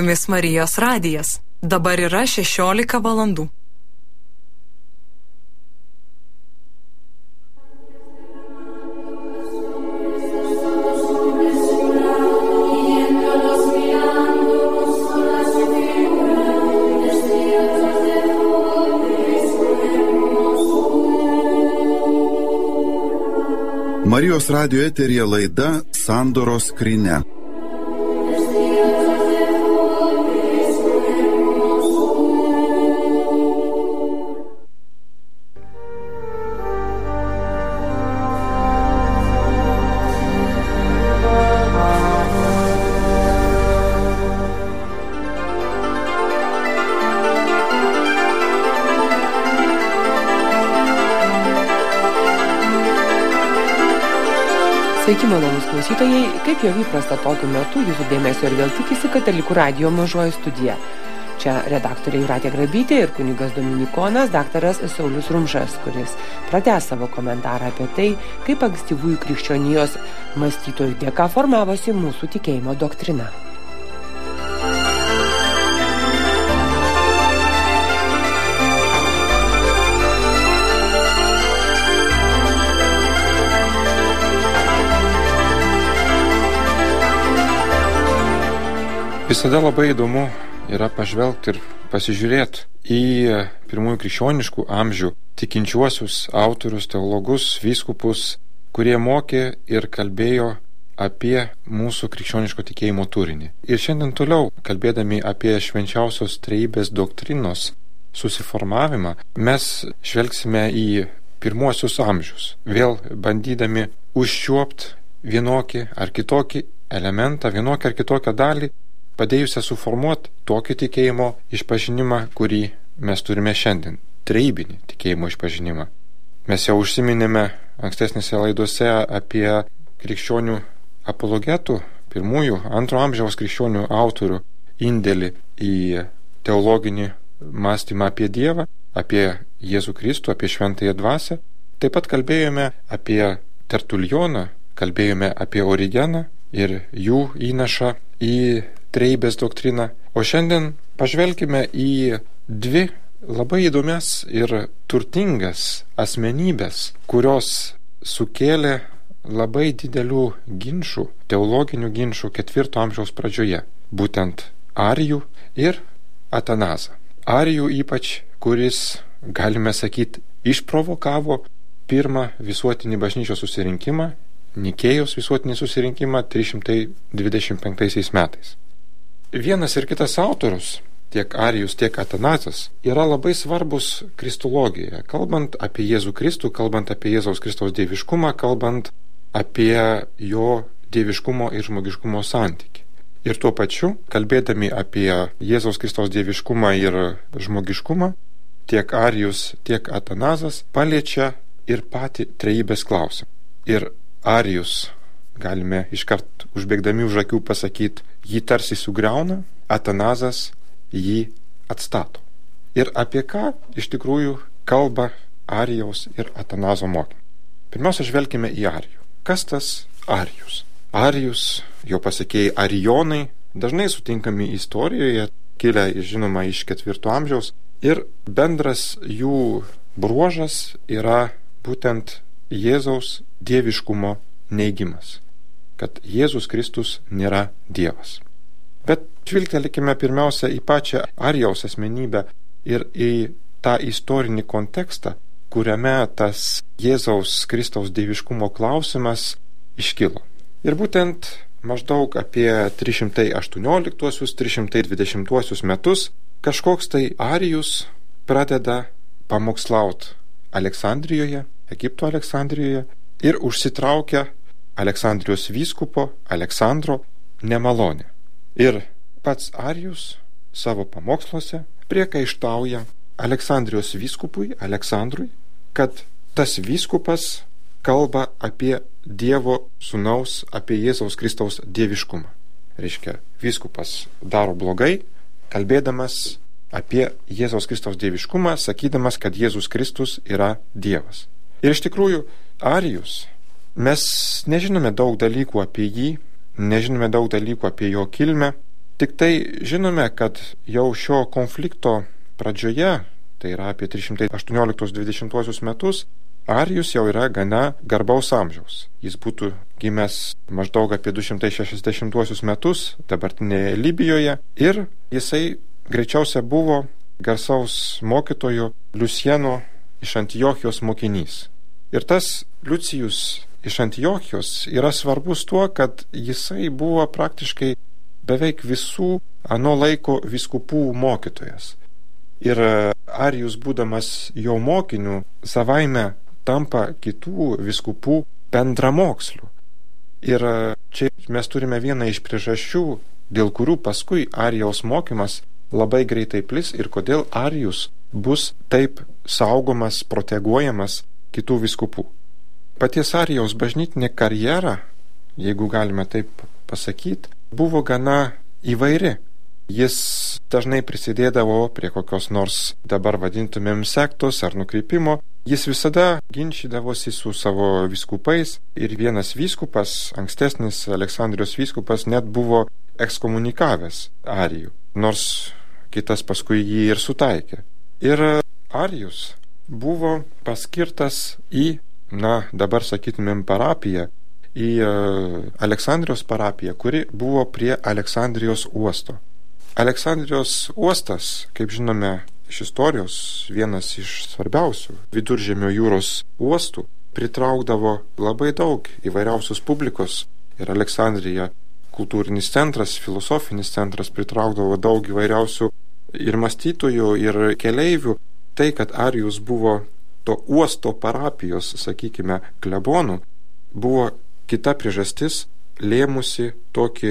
jumis Marijos radijas. Dabar yra 16 valandų. Marijos radijo eteryje laida Sandoros skrynia. Sveiki, malonūs klausytojai, kaip jau įprasta tokiu metu, jūsų dėmesio ir vėl tikisi Katalikų radijo mažoji studija. Čia redaktorė Jūratė Grabytė ir kunigas dominikonas daktaras Saulius Rumšas, kuris pratęs savo komentarą apie tai, kaip ankstyvųjų krikščionijos mąstytojų dėka formavosi mūsų tikėjimo doktrina. Visada labai įdomu yra pažvelgti ir pasižiūrėti į pirmųjų krikščioniškų amžių tikinčiuosius autorius, teologus, vyskupus, kurie mokė ir kalbėjo apie mūsų krikščioniško tikėjimo turinį. Ir šiandien toliau, kalbėdami apie švenčiausios trejybės doktrinos susiformavimą, mes žvelgsime į pirmuosius amžius, vėl bandydami užčiuopti vienokį ar kitokį elementą, vienokią ar kitokią dalį, padėjusią suformuoti tokį tikėjimo išpažinimą, kurį mes turime šiandien, trejybinį tikėjimo išpažinimą. Mes jau užsiminėme ankstesnėse laidose apie krikščionių apologetų, pirmųjų, antro amžiaus krikščionių autorių indėlį į teologinį mąstymą apie Dievą, apie Jėzų Kristų, apie šventąją dvasią. Taip pat kalbėjome apie Tertulioną, kalbėjome apie Origeną ir jų įnašą į trejybės doktriną. O šiandien pažvelkime į dvi labai įdomias ir turtingas asmenybės, kurios sukėlė labai didelių ginčų, teologinių ginčų 4 amžiaus pradžioje, būtent Arijų ir Atanazą. Arijų ypač, kuris, galime sakyti, išprovokavo pirmą visuotinį bažnyčios susirinkimą, Nikėjos visuotinį susirinkimą 325 metais. Vienas ir kitas autorius, tiek Arijus, tiek Atanazas, yra labai svarbus kristologijoje, kalbant apie Jėzų Kristų, kalbant apie Jėzaus Kristaus dieviškumą, kalbant apie jo dieviškumo ir žmogiškumo santykį. Ir tuo pačiu, kalbėdami apie Jėzaus Kristaus dieviškumą ir žmogiškumą, tiek Arijus, tiek Atanazas paliečia ir patį trejybės klausimą. Ir Arijus, galime iškart užbėgdami už akių pasakyti, jį tarsi sugriauna, Atanazas jį atstato. Ir apie ką iš tikrųjų kalba Arijaus ir Atanazo mokymai. Pirmiausia, žvelkime į Arijų. Kas tas Arijus? Arijus, jo pasekėjai Arijonai, dažnai sutinkami istorijoje, kilę žinoma iš 4 amžiaus, ir bendras jų bruožas yra būtent Jėzaus dieviškumo neigimas, kad Jėzus Kristus nėra Dievas. Bet žvilgtelėkime pirmiausia į pačią Arijaus asmenybę ir į tą istorinį kontekstą, kuriame tas Jėzaus Kristaus dieviškumo klausimas iškilo. Ir būtent maždaug apie 318-320 metus kažkoks tai Arijus pradeda pamokslaut Aleksandrijoje, Egipto Aleksandrijoje, ir užsitraukia Aleksandrijos vyskupo Aleksandro nemalonę. Ir pats Arijus savo pamoksluose priekaištauja Aleksandrijos vyskupui Aleksandrui, kad tas vyskupas kalba apie Dievo sūnaus, apie Jėzaus Kristaus dieviškumą. Reiškia, vyskupas daro blogai, kalbėdamas apie Jėzaus Kristaus dieviškumą, sakydamas, kad Jėzus Kristus yra Dievas. Ir iš tikrųjų, Arijus, mes nežinome daug dalykų apie jį, nežinome daug dalykų apie jo kilmę, Tik tai žinome, kad jau šio konflikto pradžioje, tai yra apie 318-20 metus, Arijus jau yra gana garbaus amžiaus. Jis būtų gimęs maždaug apie 260 metus dabartinėje Libijoje ir jisai greičiausia buvo garsaus mokytojo Liuciano iš Antiochijos mokinys. Ir tas Liucijus iš Antiochijos yra svarbus tuo, kad jisai buvo praktiškai beveik visų ano laiko vyskupų mokytojas. Ir Arijus, būdamas jo mokiniu, savaime tampa kitų vyskupų bendramoksliu. Ir čia mes turime vieną iš priežasčių, dėl kurių paskui Arijaus mokymas labai greitai plis ir kodėl Arijus bus taip saugomas, proteguojamas kitų vyskupų. Paties Arijaus bažnytinė karjera, jeigu galime taip pasakyti, buvo gana įvairi. Jis dažnai prisidėdavo prie kokios nors dabar vadintumėm sektos ar nukrypimo. Jis visada ginčydavosi su savo vyskupais ir vienas vyskupas, ankstesnis Aleksandrijos vyskupas, net buvo ekskomunikavęs Arijų, nors kitas paskui jį ir sutaikė. Ir Arijus buvo paskirtas į, dabar sakytumėm parapiją, į Aleksandrijos parapiją, kuri buvo prie Aleksandrijos uosto. Aleksandrijos uostas, kaip žinome iš istorijos, vienas iš svarbiausių Viduržemio jūros uostų, pritraukdavo labai daug įvairiausios publikos ir Aleksandrija, kultūrinis centras, filosofinis centras, pritraukdavo daug įvairiausių ir mąstytojų, ir keleivių. Tai, kad Arijus buvo to uosto parapijos, sakykime, klebonų, buvo kita priežastis lėmusi tokį,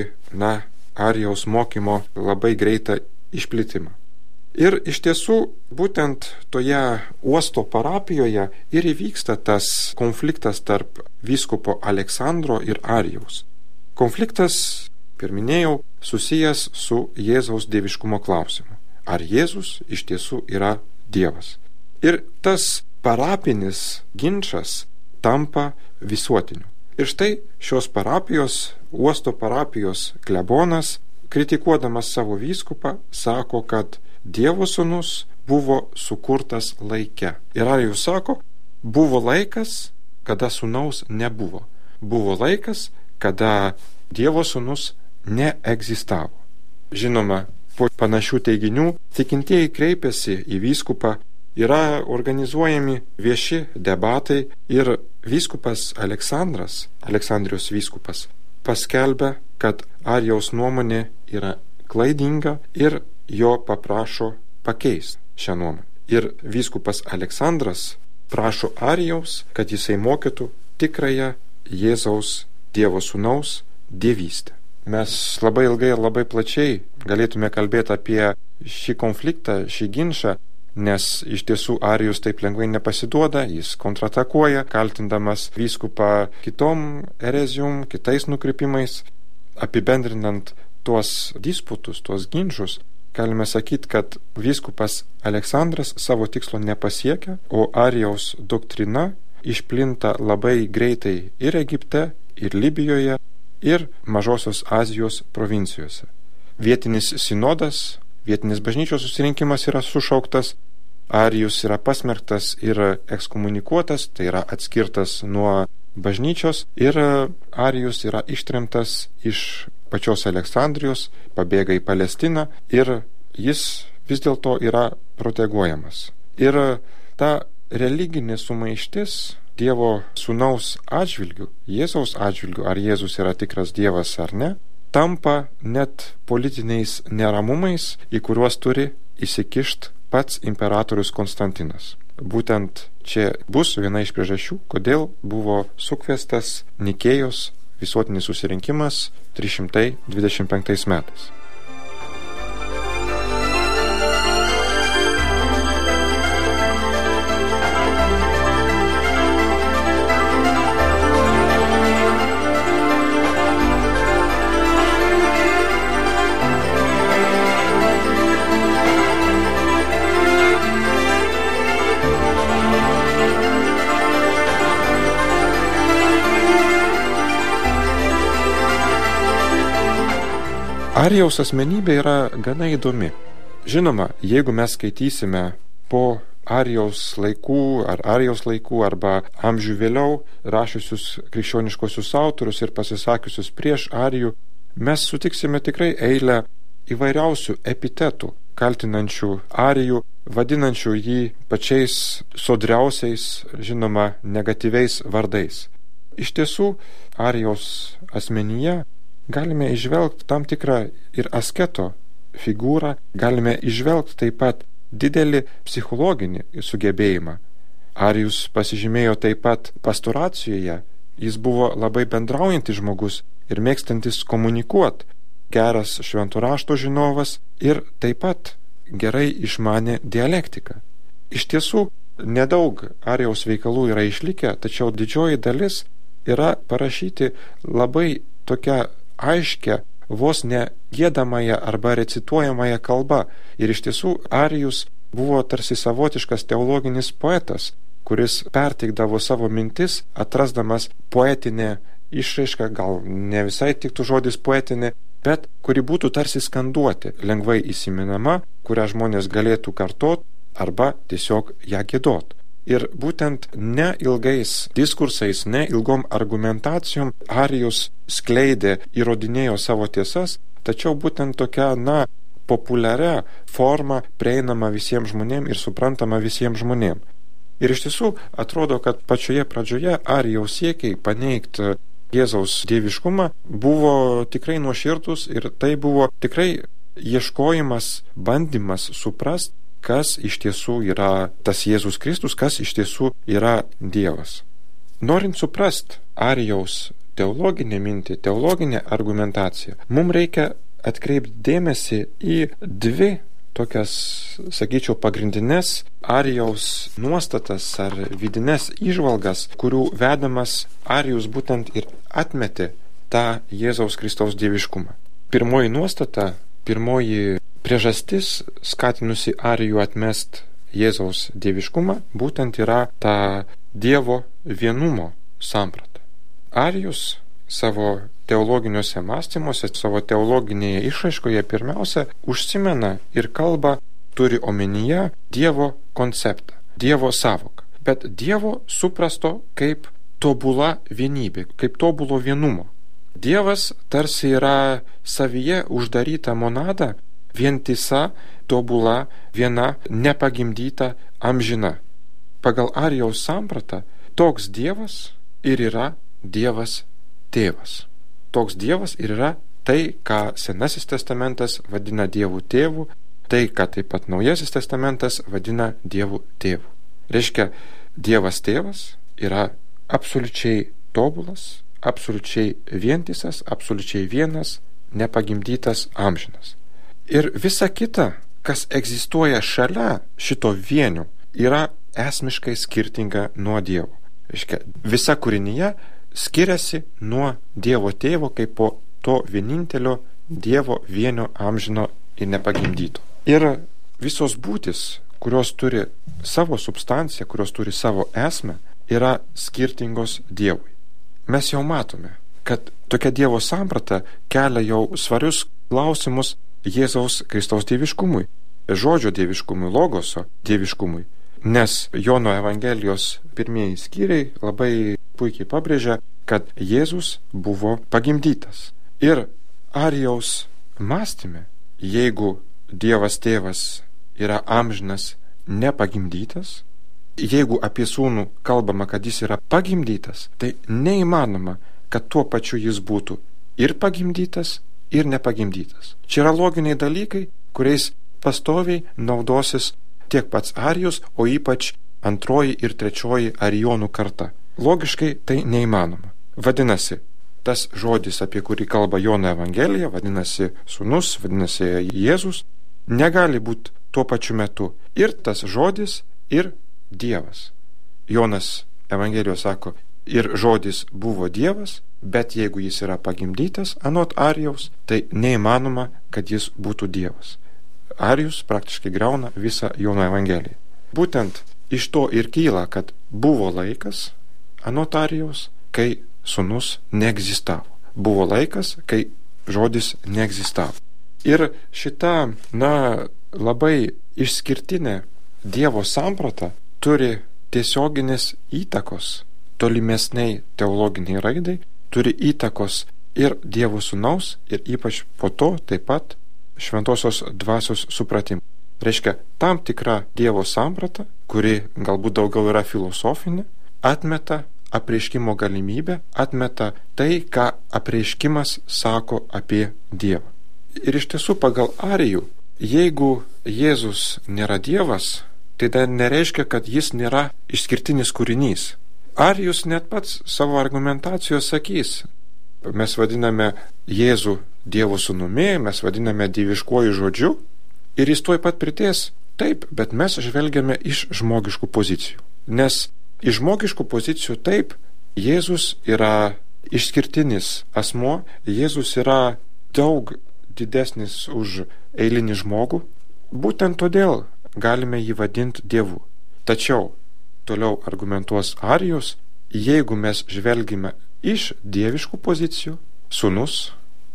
Arijaus mokymo labai greitą išplitimą. Ir iš tiesų, būtent toje uosto parapijoje ir įvyksta tas konfliktas tarp vyskupo Aleksandro ir Arijaus. Konfliktas, pirminėjau, susijęs su Jėzaus dieviškumo klausimu. Ar Jėzus iš tiesų yra Dievas? Ir tas parapinis ginčas tampa visuotiniu. Ir štai šios parapijos, uosto parapijos klebonas, kritikuodamas savo vyskupą, sako, kad Dievo sūnus buvo sukurtas laike. Ir Arijus sako, buvo laikas, kada sūnaus nebuvo. Buvo laikas, kada Dievo sūnus neegzistavo. Žinoma, po panašių teiginių tikintieji kreipiasi į vyskupą, yra organizuojami vieši debatai ir vyskupas Aleksandras, Aleksandrijos vyskupas, paskelbia, kad Arijaus nuomonė yra klaidinga ir jo paprašo pakeisti šią nuomonę. Ir vyskupas Aleksandras prašo Arijaus, kad jisai mokytų tikrąją Jėzaus Dievo sūnaus dievystę. Mes labai ilgai ir labai plačiai galėtume kalbėti apie šį konfliktą, šį ginčą, nes iš tiesų Arijus taip lengvai nepasiduoda, jis kontratakuoja, kaltindamas vyskupą kitom erezijom, kitais nukrypimais. Apibendrinant tuos disputus, tuos ginčus, galime sakyti, kad vyskupas Aleksandras savo tikslo nepasiekia, o Arijaus doktrina išplinta labai greitai ir Egipte, ir Libijoje, ir Mažosios Azijos provincijose. Vietinis sinodas, vietinis bažnyčios susirinkimas yra sušauktas, Arijus yra pasmerktas ir ekskomunikuotas, tai yra atskirtas nuo bažnyčios, ir Arijus yra ištremtas iš pačios Aleksandrijos, pabėga į Palestiną ir jis vis dėlto yra proteguojamas. Ir ta religinė sumaištis Dievo sūnaus atžvilgių, Jėzaus atžvilgių, ar Jėzus yra tikras Dievas ar ne, tampa net politiniais neramumais, į kuriuos turi įsikišti pats imperatorius Konstantinas. Būtent čia bus viena iš priežasčių, kodėl buvo sukviestas Nikėjos visuotinis susirinkimas 325 metais. Arijaus asmenybė yra gana įdomi. Žinoma, jeigu mes skaitysime po Arijaus laikų ar Arijaus laikų arba amžių vėliau rašiusius krikščioniškosius autorius ir pasisakiusius prieš Arijų, mes sutiksime tikrai eilę įvairiausių epitetų, kaltinančių Arijų, vadinančių jį pačiais sodriausiais, žinoma, negatyviais vardais. Iš tiesų, Arijaus asmenyje galime įžvelgti tam tikrą ir asketo figūrą, galime įžvelgti taip pat didelį psichologinį sugebėjimą. Arijus pasižymėjo taip pat pastoracijoje, jis buvo labai bendraujantis žmogus ir mėgstantis komunikuoti, geras švento rašto žinovas ir taip pat gerai išmanė dialektiką. Iš tiesų, nedaug Arijaus veikalų yra išlikę, tačiau didžioji dalis yra parašyti labai tokia aiškia, vos ne giedamąją arba recituojamąją kalba. Ir iš tiesų Arijus buvo tarsi savotiškas teologinis poetas, kuris perteikdavo savo mintis, atrasdamas poetinę išraišką, gal ne visai tiktų žodis poetinė, bet kuri būtų tarsi skanduoti, lengvai įsimenama, kurią žmonės galėtų kartot arba tiesiog ją giedot. Ir būtent ne ilgais diskursais, ne ilgom argumentacijom Arijus skleidė, įrodinėjo savo tiesas, tačiau būtent tokia, populiaria forma prieinama visiems žmonėms ir suprantama visiems žmonėms. Ir iš tiesų atrodo, kad pačioje pradžioje Arijaus siekiai paneigti Jėzaus dieviškumą buvo tikrai nuoširdus ir tai buvo tikrai ieškojimas, bandymas suprasti, kas iš tiesų yra tas Jėzus Kristus, kas iš tiesų yra Dievas. Norint suprasti Arijaus teologinę mintį, teologinę argumentaciją, mums reikia atkreipti dėmesį į dvi tokias, sakyčiau, pagrindinės Arijaus nuostatas ar vidinės įžvalgas, kurių vedamas Arijus būtent ir atmetė tą Jėzaus Kristaus dieviškumą. Pirmoji nuostata, pirmoji priežastis skatinusi Arijų atmest Jėzaus dieviškumą būtent yra ta Dievo vienumo samprata. Arijus savo teologiniuose mąstymuose, savo teologinėje išraiškoje pirmiausia užsimena ir kalba, turi omenyje Dievo konceptą, Dievo savoką, bet Dievo suprasto kaip tobula vienybė, kaip tobulo vienumo. Dievas tarsi yra savyje uždaryta monada, vientisa, tobula, viena, nepagimdyta, amžina. Pagal Arijaus sampratą, toks Dievas ir yra Dievas tėvas. Toks Dievas ir yra tai, ką Senasis testamentas vadina Dievu tėvu, tai, ką taip pat Naujasis testamentas vadina Dievu tėvu. Reiškia, Dievas tėvas yra absoliučiai tobulas, absoliučiai vientisas, absoliučiai vienas, nepagimdytas, amžinas. Ir visa kita, kas egzistuoja šalia šito vienio, yra esmiškai skirtinga nuo Dievo. Reiškia, visa kūrinyje skiriasi nuo Dievo tėvo kaip po to vienintelio Dievo vienio amžino ir nepagimdyto. Ir visos būtis, kurios turi savo substanciją, kurios turi savo esmę, yra skirtingos Dievui. Mes jau matome, kad tokia Dievo samprata kelia jau svarius klausimus Jėzaus Kristaus dieviškumui, žodžio dieviškumui, logoso dieviškumui. Nes Jono Evangelijos pirmieji skyriai labai puikiai pabrėžia, kad Jėzus buvo pagimdytas. Ir Arijaus mąstyme, jeigu Dievas tėvas yra amžinas nepagimdytas, jeigu apie sūnų kalbama, kad jis yra pagimdytas, tai neįmanoma, kad tuo pačiu jis būtų ir pagimdytas, ir nepagimdytas. Čia yra loginiai dalykai, kuriais pastoviai naudosis tiek pats Arijus, o ypač antroji ir trečioji Arijonų karta. Logiškai tai neįmanoma. Vadinasi, tas žodis, apie kurį kalba Jono Evangelija, vadinasi sūnus, vadinasi Jėzus, negali būti tuo pačiu metu ir tas žodis, ir Dievas. Jonas Evangelijos sako, ir žodis buvo Dievas, bet jeigu jis yra pagimdytas anot Arijaus, tai neįmanoma, kad jis būtų Dievas. Arijus praktiškai griauna visą Jono Evangeliją. Būtent iš to ir kyla, kad buvo laikas anot Arijaus, kai sūnus neegzistavo. Buvo laikas, kai žodis neegzistavo. Ir šita, labai išskirtinė Dievo samprata turi tiesioginės įtakos tolimesniai teologiniai raidai, turi įtakos ir Dievo Sūnaus, ir ypač po to taip pat šventosios dvasios supratimą. Reiškia, tam tikra Dievo samprata, kuri galbūt daugiau yra filosofinė, atmeta apreiškimo galimybę, atmeta tai, ką apreiškimas sako apie Dievą. Ir iš tiesų pagal Arijų, jeigu Jėzus nėra Dievas, tai dar nereiškia, kad jis nėra išskirtinis kūrinys. Arijus net pats savo argumentacijos sakys, mes vadiname Jėzų Dievo sūnumi, mes vadiname dieviškuoju žodžiu, ir jis tuoj pat pridės, taip, bet mes žvelgiame iš žmogiškų pozicijų. Nes iš žmogiškų pozicijų taip, Jėzus yra išskirtinis asmuo, Jėzus yra daug didesnis už eilinį žmogų, būtent todėl galime jį vadinti Dievu. Tačiau, toliau argumentuos Arijus, jeigu mes žvelgime iš dieviškų pozicijų, sūnus,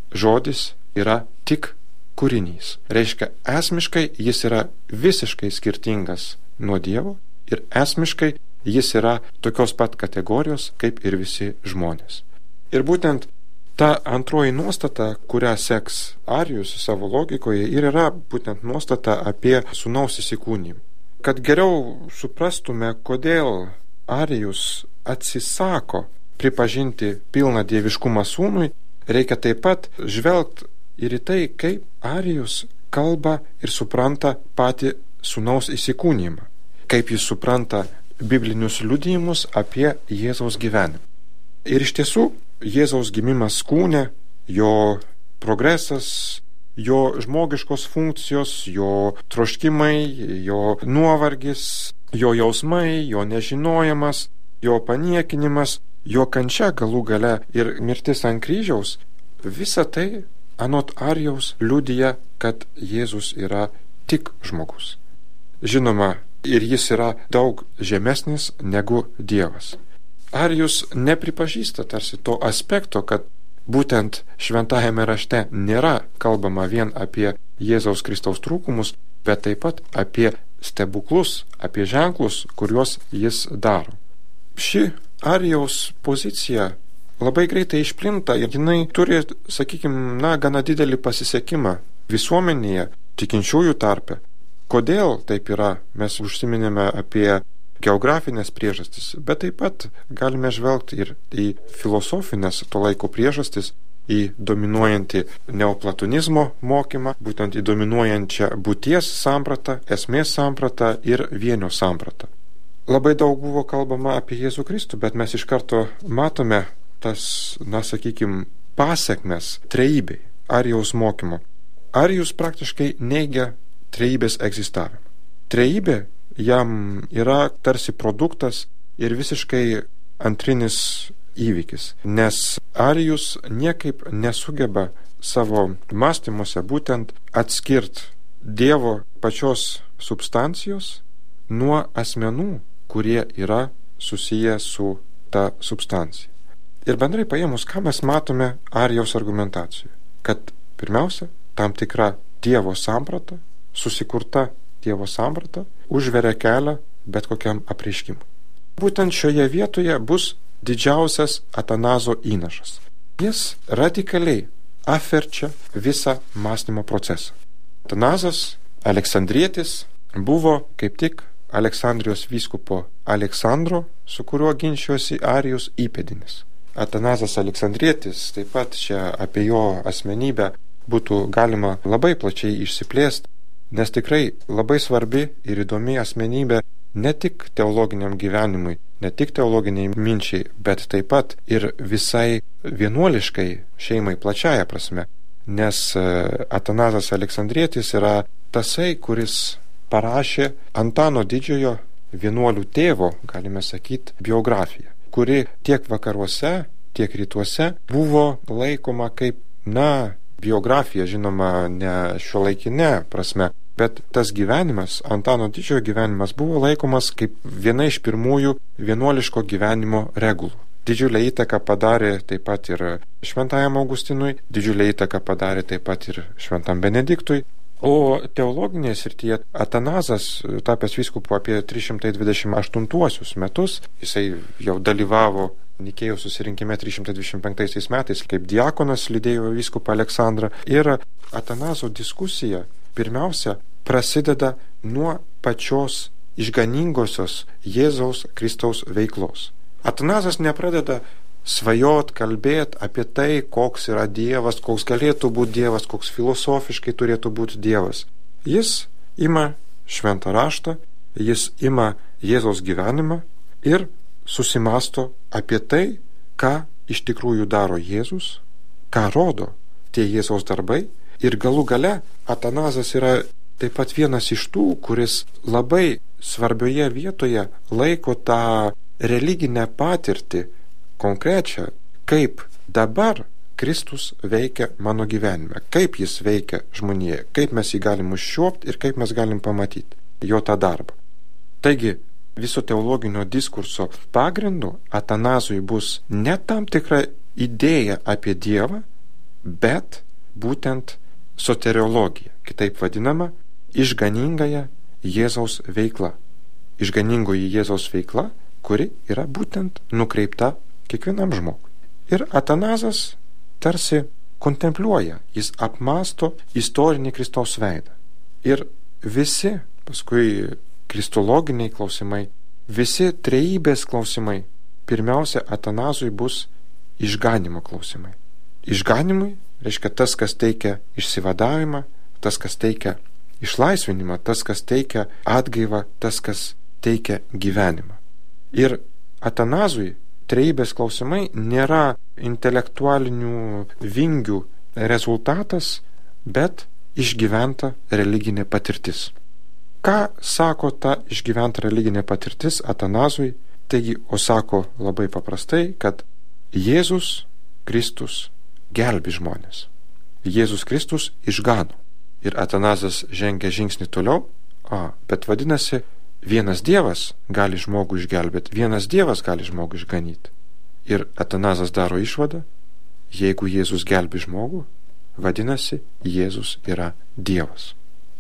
žodis yra tik kūrinys. Reiškia, esmiškai jis yra visiškai skirtingas nuo Dievo ir esmiškai jis yra tokios pat kategorijos kaip ir visi žmonės. Ir būtent ta antroji nuostata, kurią seks Arijus savo logikoje, ir yra būtent nuostata apie sūnaus įsikūnymą. Kad geriau suprastume, kodėl Arijus atsisako pripažinti pilną dieviškumą sūnui, reikia taip pat žvelgti ir į tai, kaip Arijus kalba ir supranta patį sūnaus įsikūnymą, kaip jis supranta biblinius liudijimus apie Jėzaus gyvenimą. Ir iš tiesų, Jėzaus gimimas kūne, jo progresas, jo žmogiškos funkcijos, jo troškimai, jo nuovargis, jo jausmai, jo nežinojimas, jo paniekinimas, jo kančia galų gale ir mirtis ant kryžiaus, visa tai anot Arijaus liudija, kad Jėzus yra tik žmogus. Žinoma, ir jis yra daug žemesnis negu Dievas. Arijus nepripažįsta tarsi to aspekto, kad būtent šventajame rašte nėra kalbama vien apie Jėzaus Kristaus trūkumus, bet taip pat apie stebuklus, apie ženklus, kuriuos jis daro. Ši Arijaus pozicija labai greitai išplinta ir jinai turi, sakykime, gana didelį pasisekimą visuomenėje, tikinčiųjų tarpe. Kodėl taip yra? Mes užsiminėme apie geografinės priežastis, bet taip pat galime žvelgti ir į filosofinės to laiko priežastis, į dominuojantį neoplatonizmo mokymą, būtent į dominuojančią būties sampratą, esmės sampratą ir vienio sampratą. Labai daug buvo kalbama apie Jėzų Kristų, bet mes iš karto matome tas, sakykime, pasekmes trejybei, Arijaus mokymo. Arijus praktiškai neigia trejybės egzistavimą. Trejybė jam yra tarsi produktas ir visiškai antrinis įvykis, nes Arijus niekaip nesugeba savo mąstymuose būtent atskirti Dievo pačios substancijos nuo asmenų, kurie yra susiję su ta substancija. Ir bendrai paėmus, ką mes matome Arijaus argumentacijoje? Kad pirmiausia, tam tikra Dievo samprata, susikurta Dievo samprata, užveria kelią bet kokiam apreiškimui. Būtent šioje vietoje bus didžiausias Atanazo įnašas. Jis radikaliai apverčia visą mąstymo procesą. Atanazas, Aleksandrietis, buvo kaip tik Aleksandrijos vyskupo Aleksandro, su kuriuo ginčijosi Arijus, įpėdinis. Atanazas Aleksandrietis, taip pat čia apie jo asmenybę būtų galima labai plačiai išsiplėsti, nes tikrai labai svarbi ir įdomi asmenybė ne tik teologiniam gyvenimui, ne tik teologiniai minčiai, bet taip pat ir visai vienuoliškai šeimai plačiaja prasme, nes Atanazas Aleksandrietis yra tasai, kuris parašė Antano Didžiojo vienuolių tėvo, galime sakyti, biografiją, kuri tiek vakaruose, tiek rytuose buvo laikoma kaip, biografija, žinoma, ne šiuolaikinė prasme, bet tas gyvenimas, Antano Didžiojo gyvenimas buvo laikomas kaip viena iš pirmųjų vienuoliško gyvenimo regulų. didžiulę įtaką padarė taip pat ir šventajam Augustinui, didžiulę įtaką padarė taip pat ir šventam Benediktui. O teologinėje srityje Atanazas, tapęs vyskupu apie 328 metus, jisai jau dalyvavo Nikėjos susirinkime 325 metais, kaip diakonas lydėjo vyskupą Aleksandrą. Ir Atanazo diskusija pirmiausia prasideda nuo pačios išganingosios Jėzaus Kristaus veiklos. Atanazas nepradeda svajot, kalbėt apie tai, koks yra Dievas, koks galėtų būti Dievas, koks filosofiškai turėtų būti Dievas. Jis ima šventą raštą, jis ima Jėzaus gyvenimą ir susimasto apie tai, ką iš tikrųjų daro Jėzus, ką rodo tie Jėzaus darbai. Ir galų gale Atanazas yra taip pat vienas iš tų, kuris labai svarbioje vietoje laiko tą religinę patirtį konkrečią, kaip dabar Kristus veikia mano gyvenime, kaip jis veikia žmonėje, kaip mes jį galim užčiuopti ir kaip mes galim pamatyti jo tą darbą. Taigi, viso teologinio diskurso pagrindu Atanazui bus ne tam tikra idėja apie Dievą, bet būtent soteriologija, kitaip vadinama išganingąją Jėzaus veikla. Išganingoji Jėzaus veikla, kuri yra būtent nukreipta kiekvienam žmogui. Ir Atanazas tarsi kontempliuoja, jis apmąsto istorinį Kristaus veidą. Ir visi paskui kristologiniai klausimai, visi trejybės klausimai, pirmiausia Atanazui bus išganimo klausimai. Išganimui reiškia tas, kas teikia išsivadavimą, tas, kas teikia išlaisvinimą, tas, kas teikia atgaivą, tas, kas teikia gyvenimą. Ir Atanazui trejybės klausimai nėra intelektualinių vingių rezultatas, bet išgyventa religinė patirtis. Ką sako ta išgyventa religinė patirtis Atanazui? Taigi, o sako labai paprastai, kad Jėzus Kristus gelbi žmonės. Jėzus Kristus išgano. Ir Atanazas žengia žingsnį toliau, bet vadinasi, vienas Dievas gali žmogų išgelbėti, vienas Dievas gali žmogų išganyti. Ir Atanazas daro išvadą, jeigu Jėzus gelbi žmogų, vadinasi, Jėzus yra Dievas.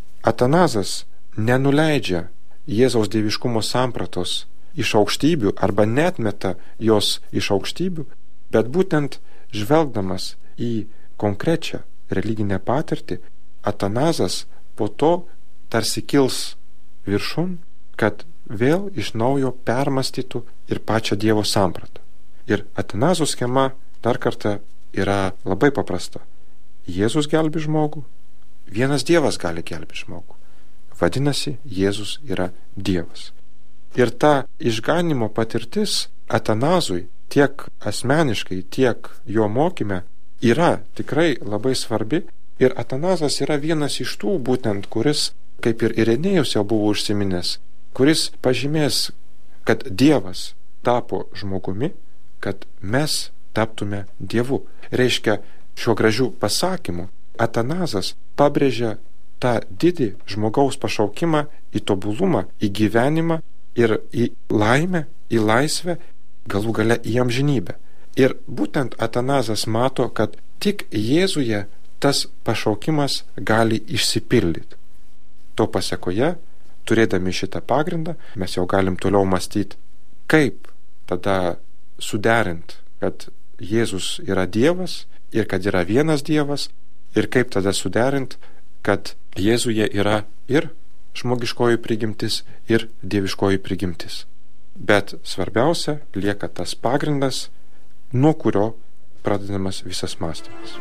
Atanazas nenuleidžia Jėzaus dieviškumo sampratos iš aukštybių arba netmeta jos iš aukštybių, bet būtent žvelgdamas į konkrečią religinę patirtį, Atanazas po to tarsi kils viršun, kad vėl iš naujo permastytų ir pačią Dievo sampratą. Ir Atanazo schema dar kartą yra labai paprasta. Jėzus gelbi žmogų, vienas Dievas gali gelbėti žmogų. Vadinasi, Jėzus yra Dievas. Ir ta išganimo patirtis Atanazui tiek asmeniškai, tiek jo mokyme yra tikrai labai svarbi. Ir Atanazas yra vienas iš tų būtent, kuris, kaip ir Irenėjus jau buvo užsiminęs, kuris pažymės, kad Dievas tapo žmogumi, kad mes taptume Dievu. Reiškia, šiuo gražiu pasakymu Atanazas pabrėžia tą didį žmogaus pašaukimą į tobulumą, į gyvenimą ir į laimę, į laisvę, galų gale į amžinybę. Ir būtent Atanazas mato, kad tik Jėzuje tas pašaukimas gali išsipildyti. To pasekoje, turėdami šitą pagrindą, mes jau galim toliau mąstyti, kaip tada suderint, kad Jėzus yra Dievas ir kad yra vienas Dievas, ir kaip tada suderint, kad Jėzuje yra ir žmogiškoji prigimtis, ir dieviškoji prigimtis. Bet svarbiausia lieka tas pagrindas, nuo kurio pradedamas visas mąstymas.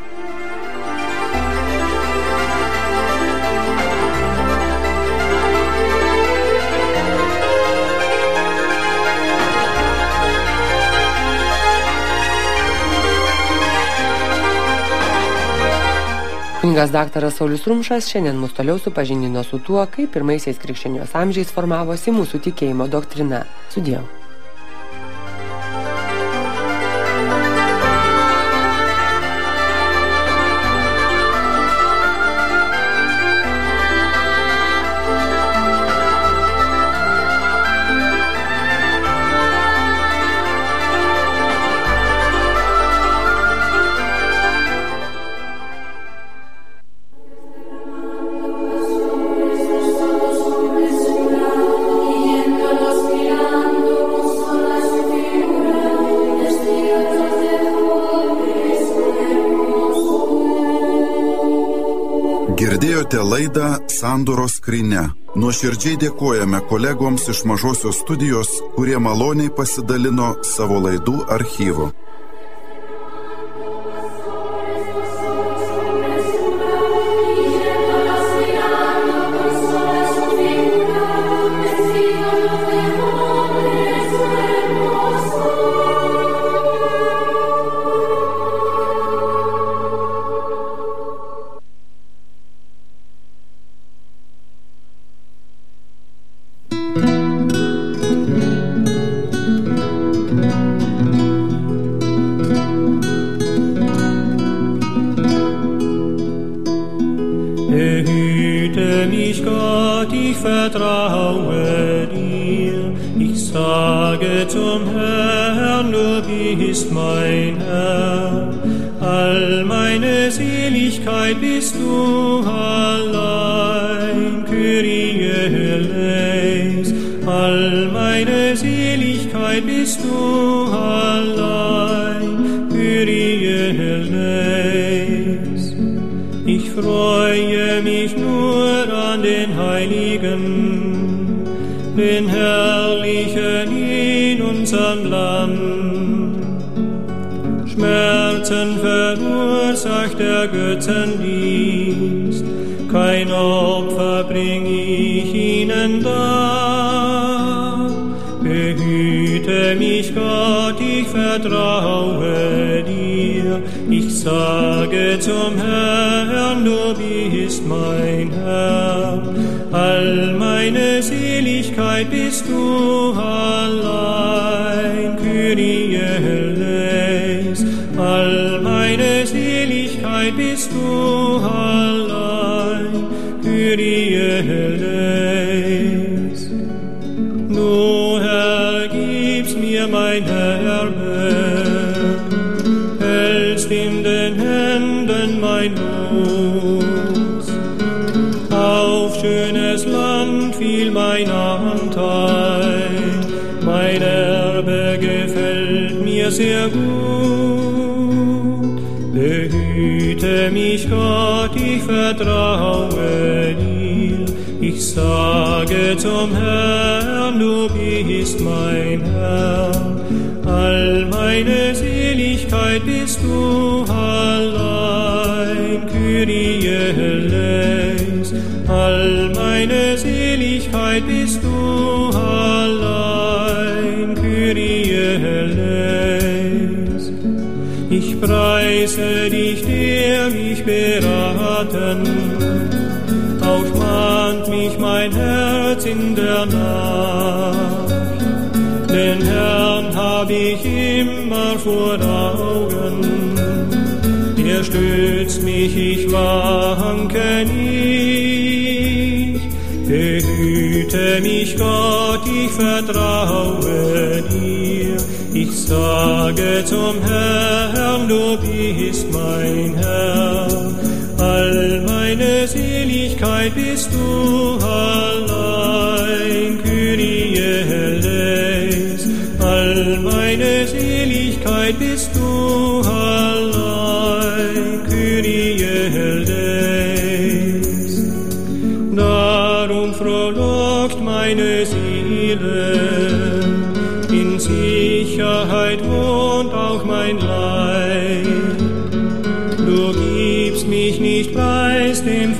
Kunigas daktaras Saulius Rumšas šiandien mus toliau supažindino su tuo, kaip pirmaisiais krikščionijos amžiais formavosi mūsų tikėjimo doktrina. Sudiev. laidą Sandoros skrynia. Nuoširdžiai dėkojame kolegoms iš Mažosios studijos, kurie maloniai pasidalino savo laidų archyvu. Vertraue dir, ich sage zum Herrn, du bist mein Herr. All meine Seligkeit bist du allein, Kyrie eleis. All meine Seligkeit bist du allein, Kyrie eleis. Ich freue mich nur an den Heiligen, den Herrlichen in unserem Land. Schmerzen verursacht der Götzendienst, kein Opfer bring ich ihnen dar. Behüte mich Gott, ich vertraue dir, ich sage zum Herrn, du bist mein Herr. All meine Seligkeit bist du allein, Kyrie eleis. All meine Seligkeit bist du allein, Kyrie eleis. Du Herr, gibst mir mein Erbe, hältst in den Händen mein Los. Auf schönes Land fiel mein Anteil, mein Erbe gefällt mir sehr gut. Behüte mich Gott, ich vertraue dir, ich sage zum Herrn, du bist mein Herr. All meine Seligkeit bist du allein, Kyrie eleis. All meine Seligkeit bist du allein, Kyrie eleis. Ich preise dich, der mich beraten, aufmahnt mich mein Herz in der Nacht. Den Herrn hab ich immer vor Augen, er stützt mich, ich wanke nicht. Behüte mich Gott, ich vertraue dir, ich sage zum Herrn, du bist mein Herr. All meine Seligkeit bist du allein, Kyrie eleis. All meine Seligkeit bist du allein, Kyrie eleis. Darum frohlockt meine Seele, in Sicherheit wohnt auch mein Leib. Du gibst mich nicht preis dem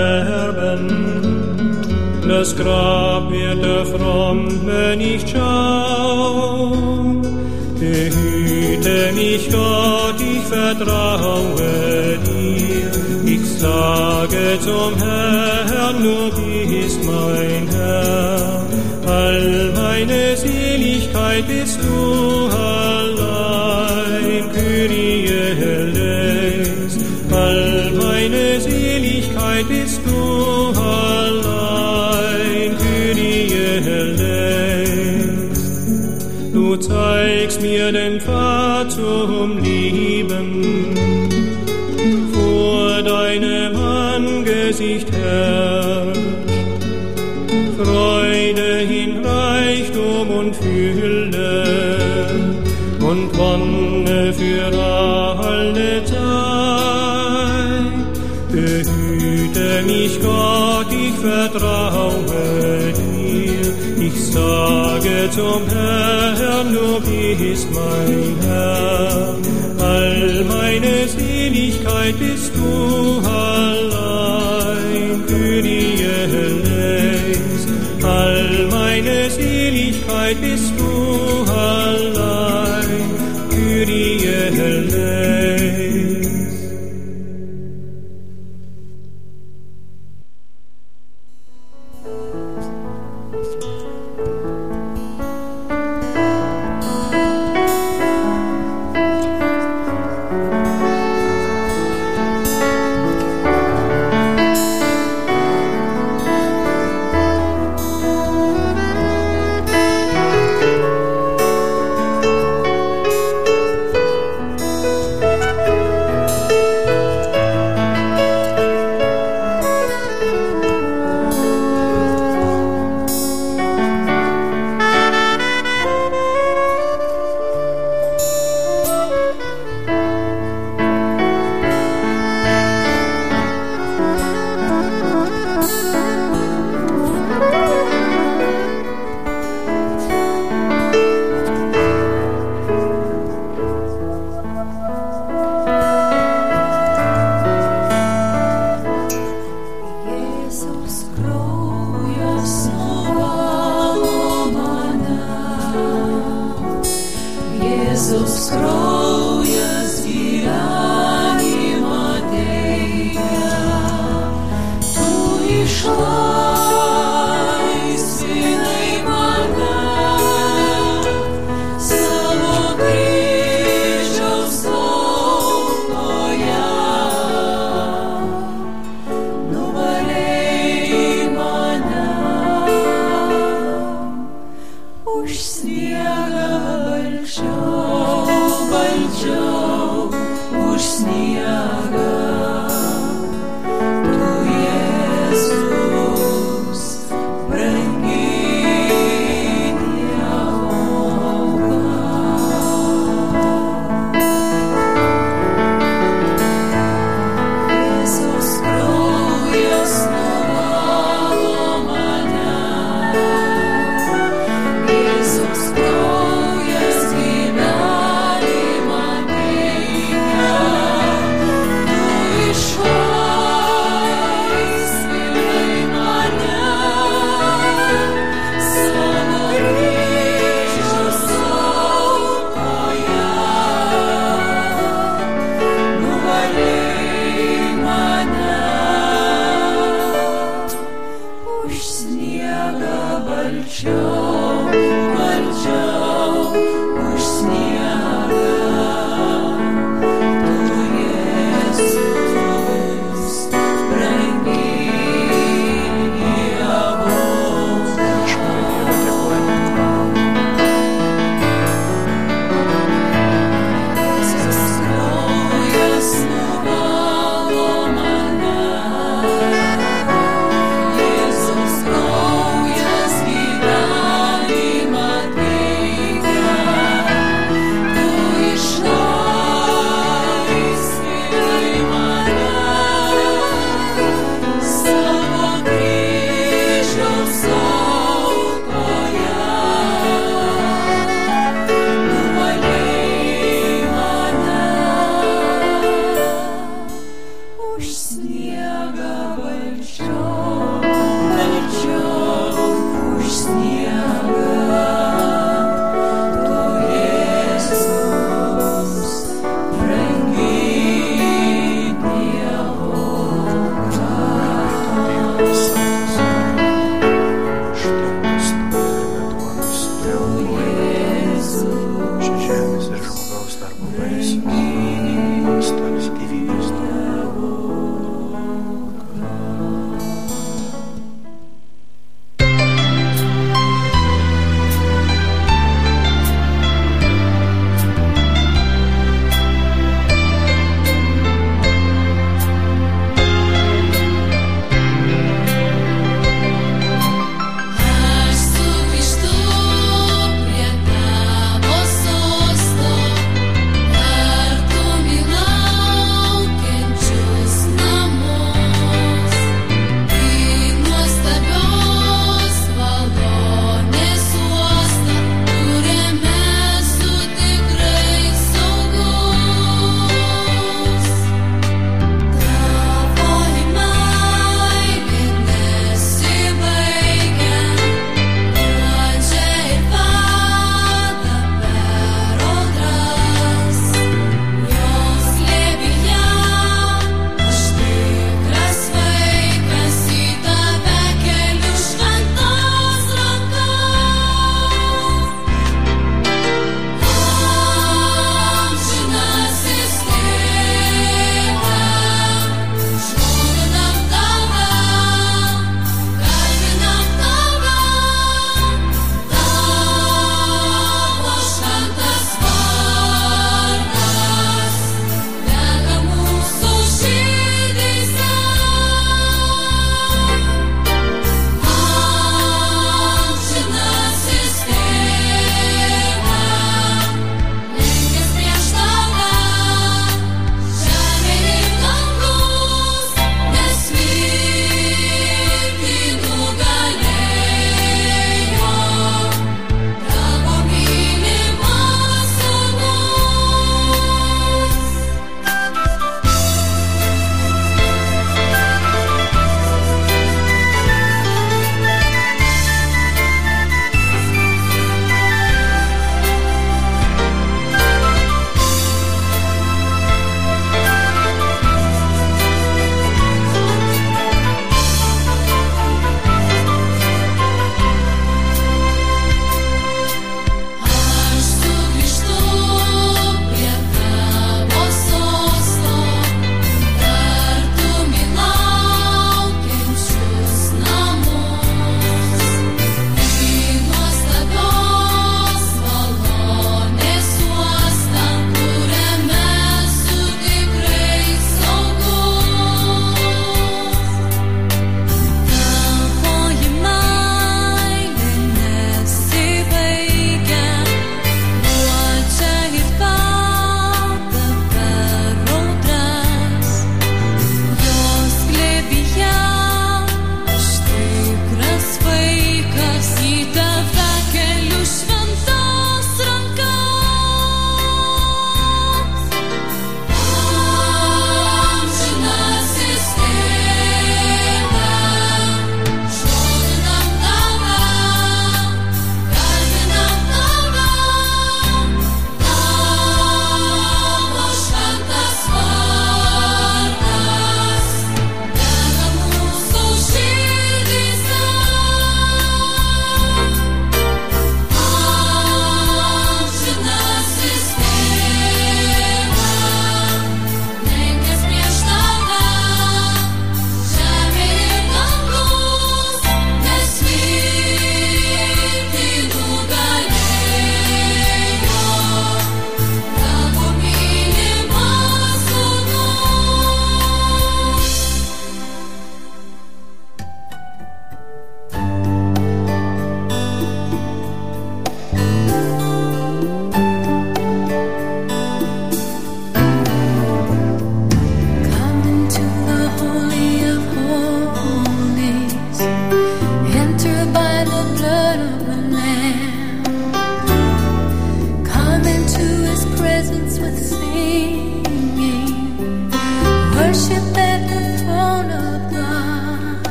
Verderben, das Grab wird der Fromme nicht schauen. Behüte mich Gott, ich vertraue dir, ich sage zum Herrn, du bist mein Herr. All meine Seligkeit bist du allein, Kyrie eleis. All meine Seligkeit bist du allein, Kyrie eleis. Du zeigst mir den Pfad zum Lieben, vor deinem Angesicht herrscht Freude in Reichtum und Fülle und Wonne für alle Zeit. Behüte Für mich, Gott, ich vertraue dir. Ich sage zum Herrn, du bist mein Herr. All meine Seligkeit bist du allein, Kyrie eleison. All meine Seligkeit bist du allein, Kyrie eleison.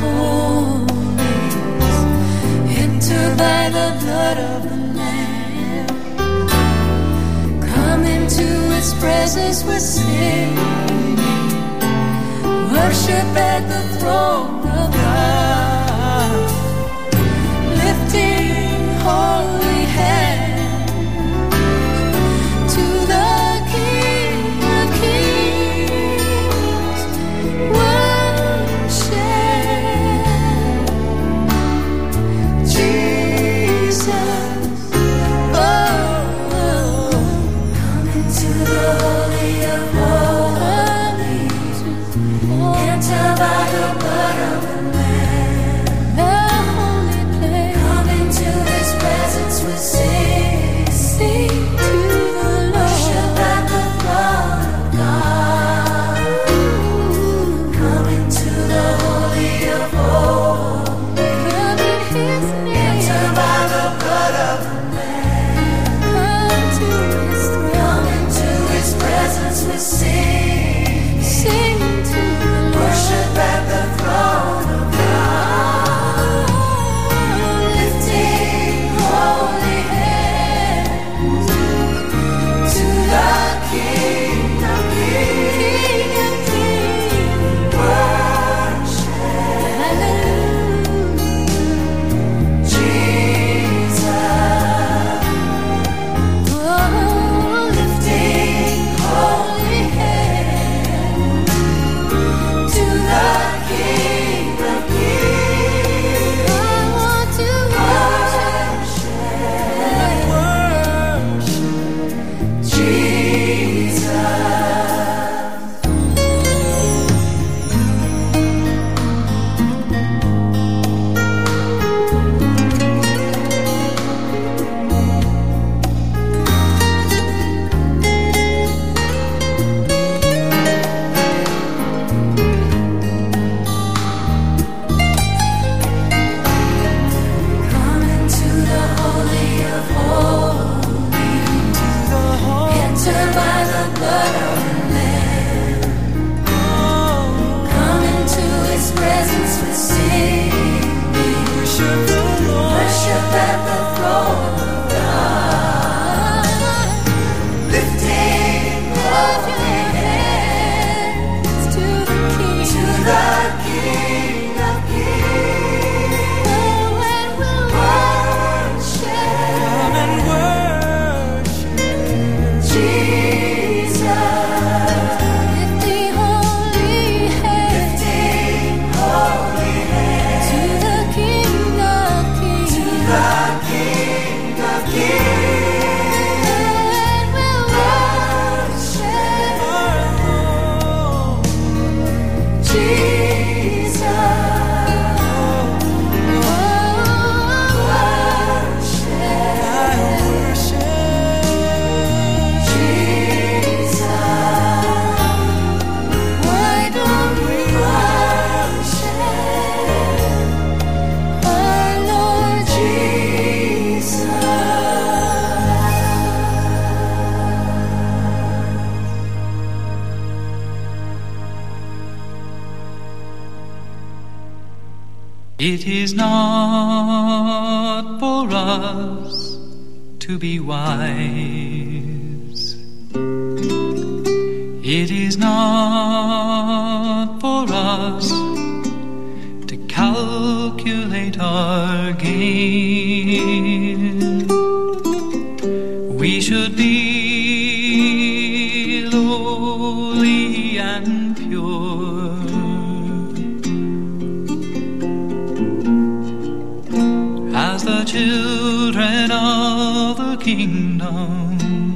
holies, entered by the blood of the Lamb. Come into His presence with singing, worship at the throne of God, lifting holy hands to the King of Kings. Worship Jesus. Come into the Holy of Holies, enter by the blood of the Lamb. The holy place. Come into His presence with sing, sing to the Lord. Worship at the throne of God. Come into the Holy of Holies. Come in His name. Enter by the blood of the Lamb. Come to His throne. Come into His presence with sing, sing to the Lord. Worship at the throne of God, lifting holy hands to the King of Kings. Worship, hallelujah, Jesus. Oh, lifting holy hands to the King of Kings. I want to worship Jesus. Come into the Holy of Holies, enter by the blood of the Lamb. Come into His presence with singing, worship at the throne of God, lifting holy hands to the King of Kings. Oh, and we'll worship Jesus. Lifting holy hands to the King of Kings. And we'll worship Jesus. Why don't we worship our Lord Jesus? It is not for us to be wise. It is not for us to calculate our gain. We should be lowly and pure, as the children of the kingdom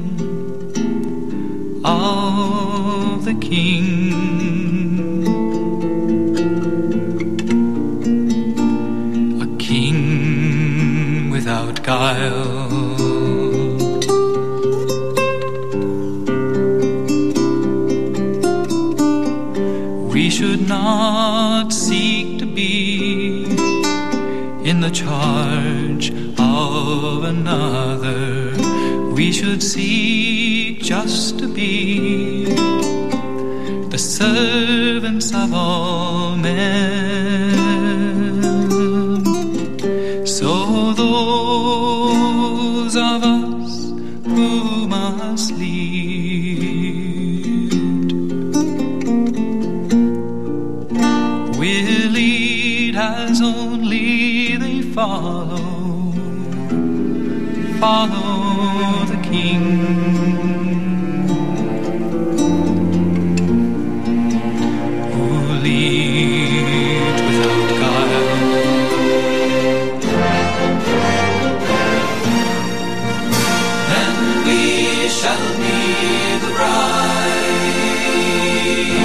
of the King. A king without guile, we should not seek to be in the charge of another. We should seek just to be the servants of all men. as only they follow the King, who leads without guile. Then we shall be the bride.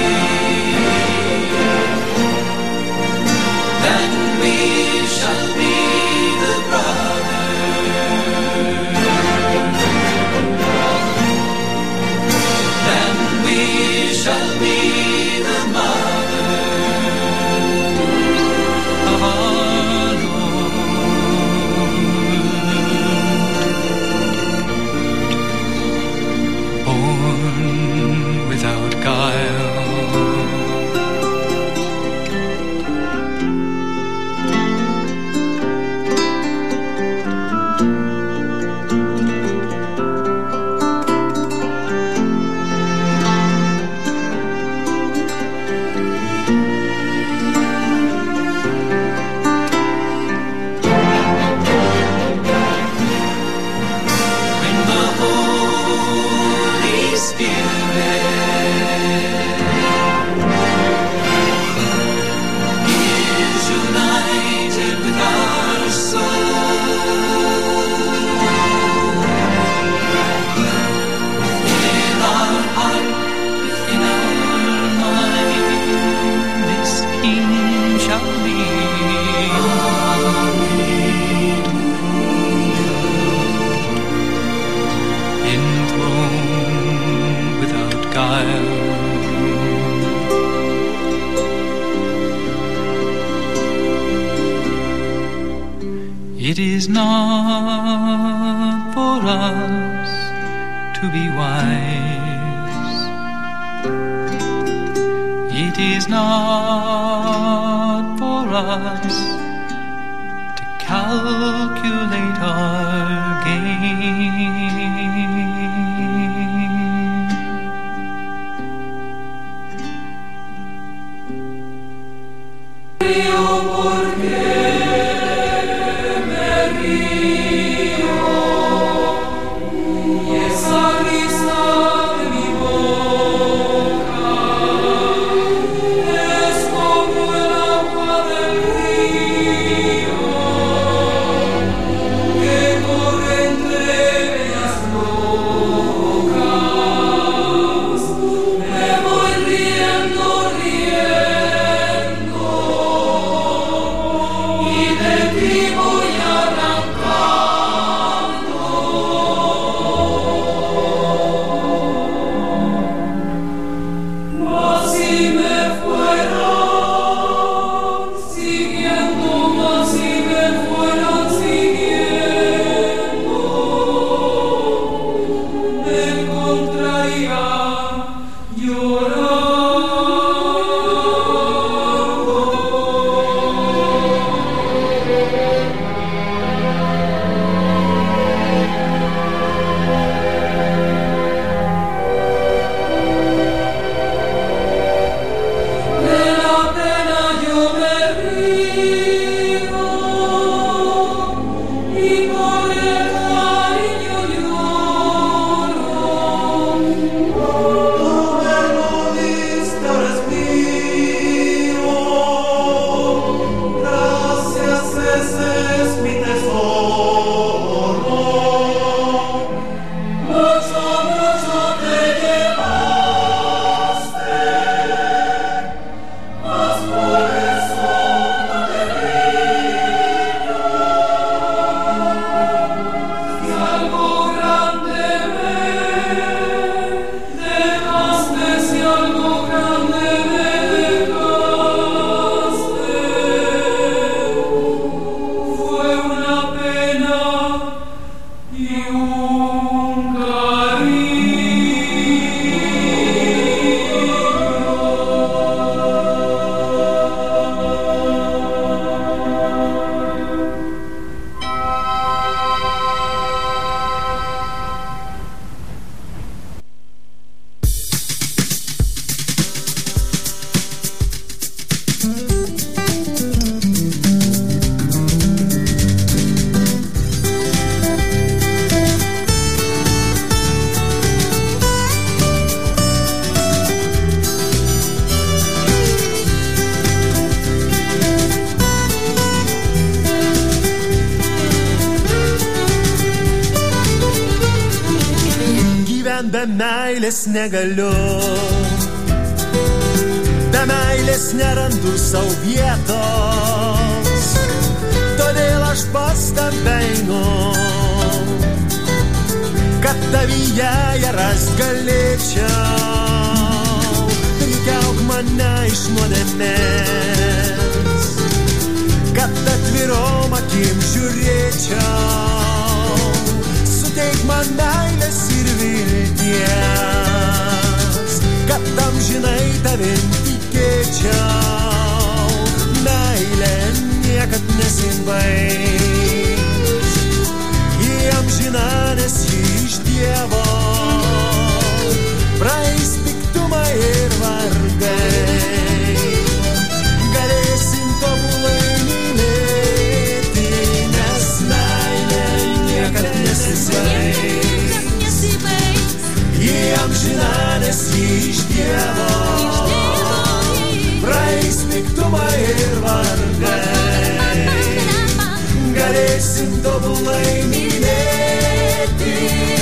Then we shall be the brother. Then we shall be the mother of our Lord, born without guile. It is not for us to be wise. It is not for us to calculate our gain. gyvent be meilės negaliu. Be meilės nerandu savo vietos, todėl aš pats tapeinu, kad tavyje ją rast galėčiau. Prikelk mane iš nuodėmės, kad atvirom akim žiūrėčiau. Suteik man meilės ir vilties, kad amžinai tavim tikėčiau. Meilė niekad nesibaigs, ji amžina, nes ji iš Dievo. Praeis piktumą ir vargai, galėsim tobulai mylėti, nes meilė niekad nesibaigs, ji amžina, nes ji iš Dievo. Praeis piktumą ir vargai, galėsim tobulai mylėti.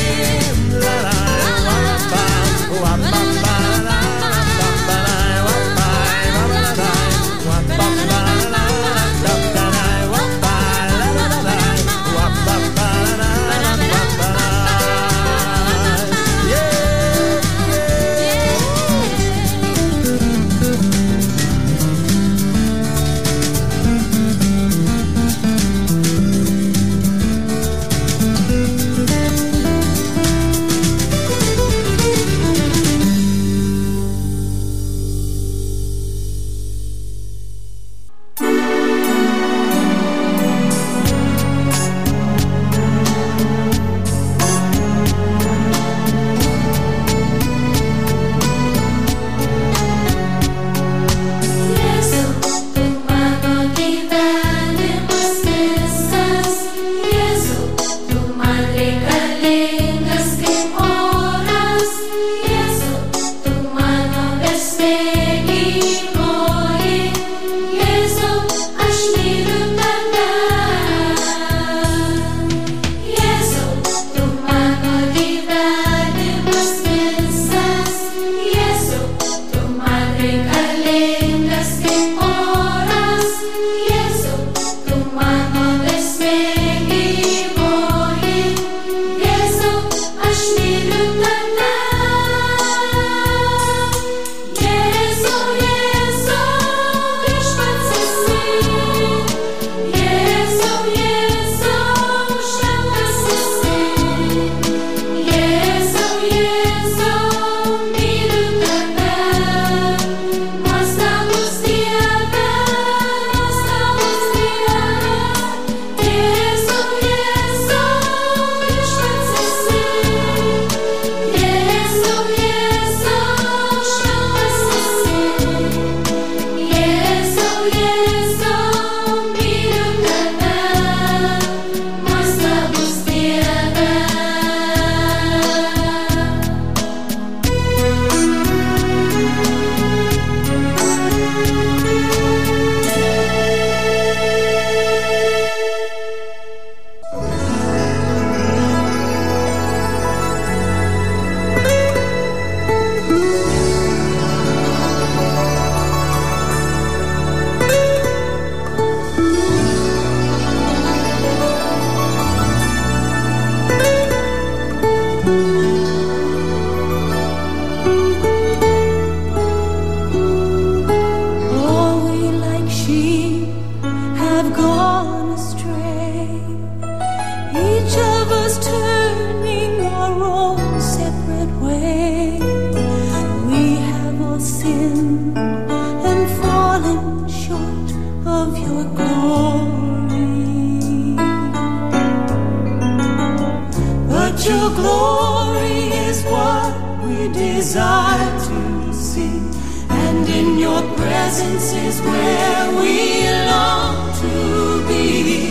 Presence is where we long to be.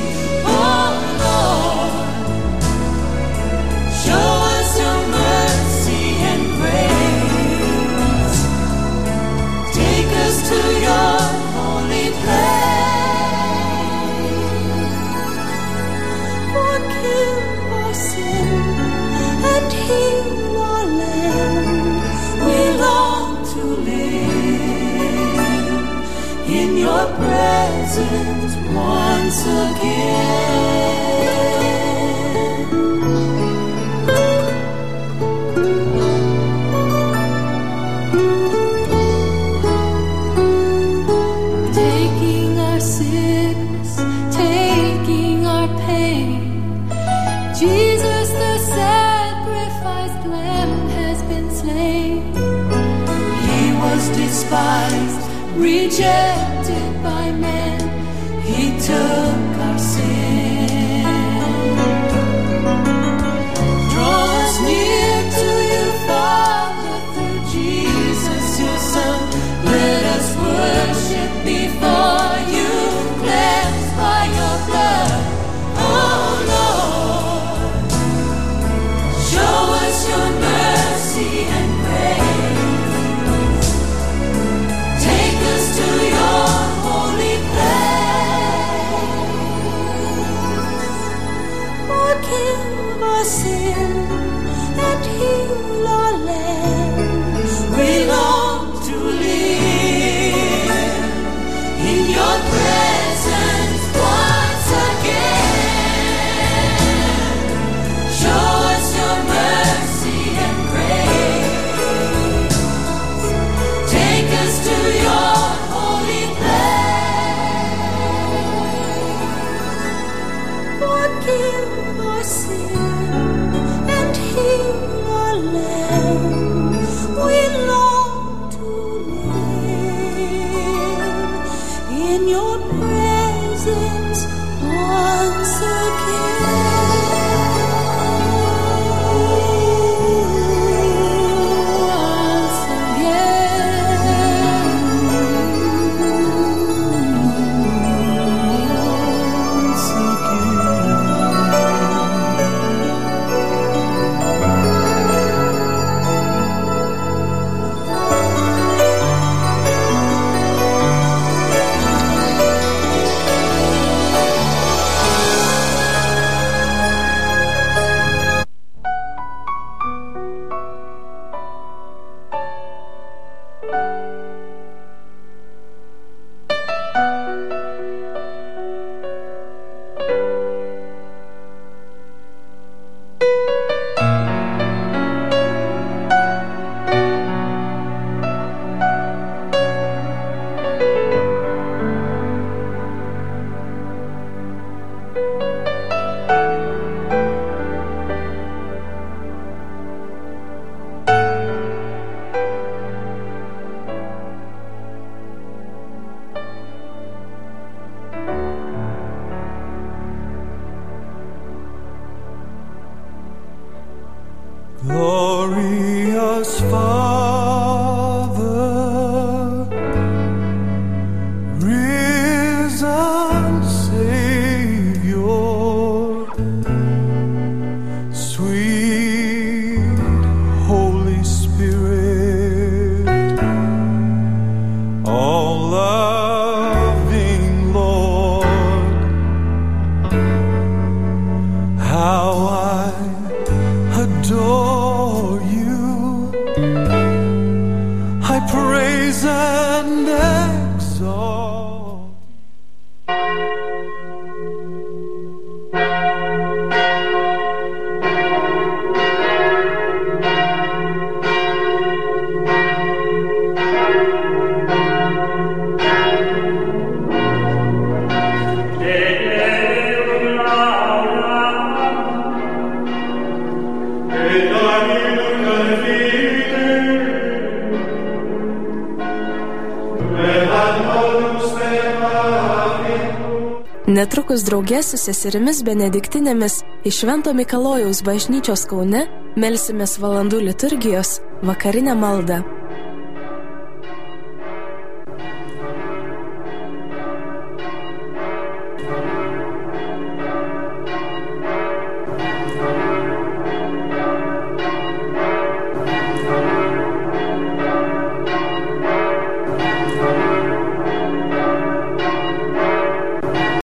Oh Lord, show us your mercy and grace. Take us to your holy place. Forgive our sin and heal our land. once again. Taking our sickness, taking our pain, Jesus the sacrificed lamb has been slain. He was despised, rejected by men, He took our sin. Draw us near to you, Father, through Jesus your Son. Let us worship before you, cleansed by your blood. Oh Lord, show us your mercy and grace. Take us to your holy place. Forgive our sin and heal our land. We long to live in your presence once again. Show us your mercy and grace. Take us to your holy place. Forgive our sin and heal our land. We long to live in your presence once glorious Father, risen Savior, sweet Holy Spirit, all-loving Lord, how I adore you, I praise and exalt. Netrukus drauge su seserimis benediktinėmis iš Švento Mikalojaus bažnyčios Kaune melsimės valandų liturgijos vakarinę maldą.